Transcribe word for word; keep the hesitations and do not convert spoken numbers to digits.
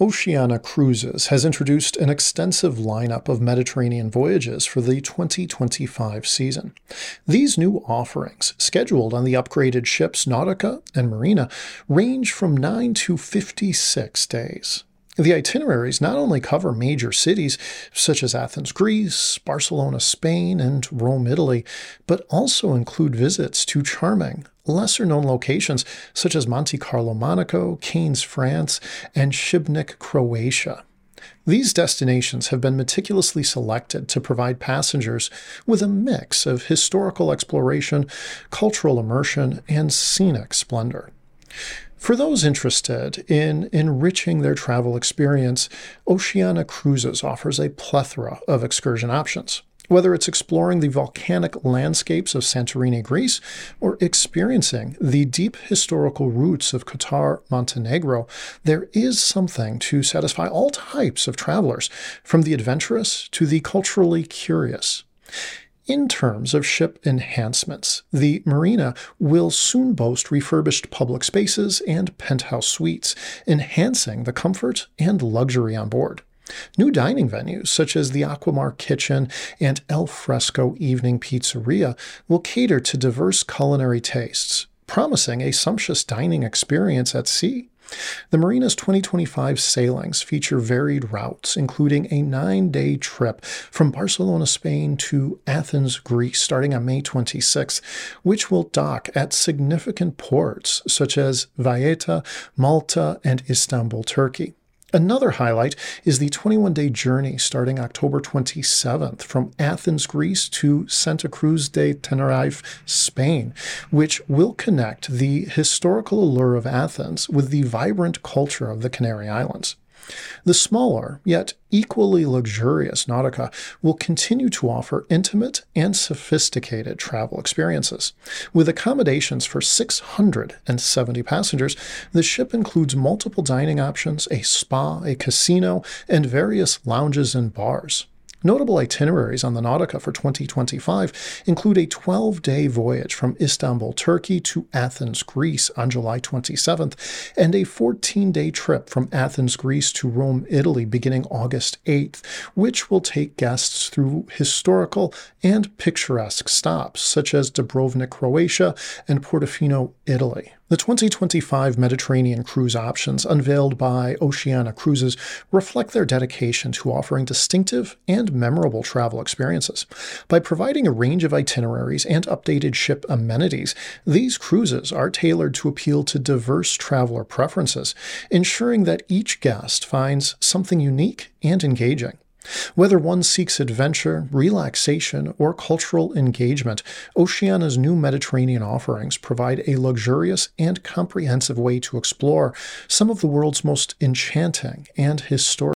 Oceania Cruises has introduced an extensive lineup of Mediterranean voyages for the twenty twenty-five season. These new offerings, scheduled on the upgraded ships Nautica and Marina, range from nine to fifty-six days. The itineraries not only cover major cities such as Athens, Greece, Barcelona, Spain, and Rome, Italy, but also include visits to charming, lesser-known locations such as Monte Carlo, Monaco, Cannes, France, and Šibnik, Croatia. These destinations have been meticulously selected to provide passengers with a mix of historical exploration, cultural immersion, and scenic splendor. For those interested in enriching their travel experience, Oceania Cruises offers a plethora of excursion options. Whether it's exploring the volcanic landscapes of Santorini, Greece, or experiencing the deep historical roots of Kotor, Montenegro, there is something to satisfy all types of travelers, from the adventurous to the culturally curious. In terms of ship enhancements, the Marina will soon boast refurbished public spaces and penthouse suites, enhancing the comfort and luxury on board. New dining venues, such as the Aquamar Kitchen and El Fresco Evening Pizzeria, will cater to diverse culinary tastes, promising a sumptuous dining experience at sea. The Marina's twenty twenty-five sailings feature varied routes, including a nine-day trip from Barcelona, Spain to Athens, Greece, starting on May twenty-sixth, which will dock at significant ports such as Valletta, Malta, and Istanbul, Turkey. Another highlight is the twenty-one day journey starting October twenty-seventh from Athens, Greece to Santa Cruz de Tenerife, Spain, which will connect the historical allure of Athens with the vibrant culture of the Canary Islands. The smaller, yet equally luxurious Nautica will continue to offer intimate and sophisticated travel experiences. With accommodations for six hundred seventy passengers, the ship includes multiple dining options, a spa, a casino, and various lounges and bars. Notable itineraries on the Nautica for twenty twenty-five include a twelve day voyage from Istanbul, Turkey to Athens, Greece on July twenty-seventh, and a fourteen day trip from Athens, Greece to Rome, Italy beginning August eighth, which will take guests through historical and picturesque stops such as Dubrovnik, Croatia, and Portofino, Italy. The twenty twenty-five Mediterranean cruise options unveiled by Oceania Cruises reflect their dedication to offering distinctive and memorable travel experiences. By providing a range of itineraries and updated ship amenities, these cruises are tailored to appeal to diverse traveler preferences, ensuring that each guest finds something unique and engaging. Whether one seeks adventure, relaxation, or cultural engagement, Oceania's new Mediterranean offerings provide a luxurious and comprehensive way to explore some of the world's most enchanting and historic